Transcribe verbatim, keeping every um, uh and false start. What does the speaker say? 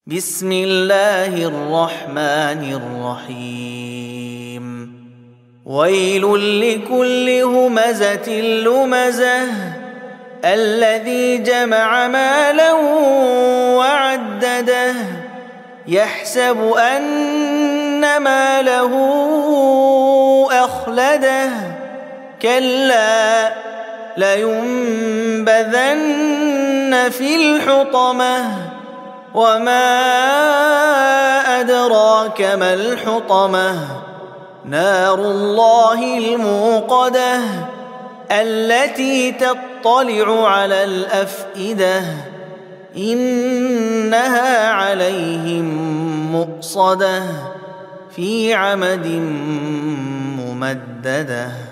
بسم الله الرحمن الرحيم ويل لكل همزة لمزة الذي جمع مالا وعدده يحسب أن ماله أخلده كلا لينبذن في الحطمة وما أدراك ما الحطمة نار الله الموقدة التي تطلع على الأفئدة إنها عليهم مؤصدة في عمد ممددة.